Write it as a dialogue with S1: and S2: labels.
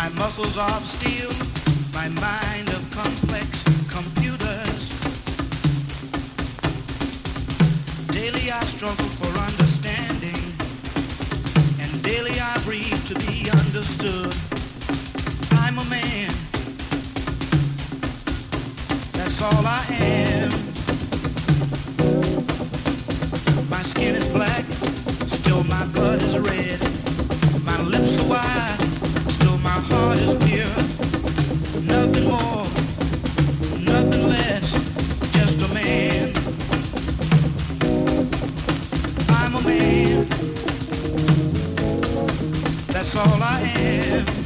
S1: muscles of steel, my mind of complex computers. Daily I struggle for understanding, and daily I breathe to be understood. I'm a man, that's all I am. My skin is black, still my blood is red. My lips are wide, still my heart is pure. Nothing more, nothing less, just a man. I'm a man, that's all I am.